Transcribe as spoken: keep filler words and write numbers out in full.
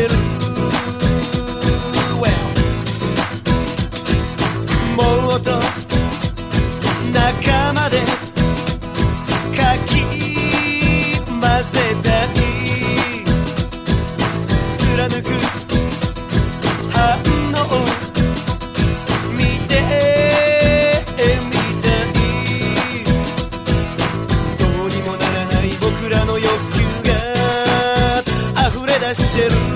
る Well もっと仲間でかき混ぜたい貫く反応見てみたいどうにもならない僕らの欲求が溢れ出してる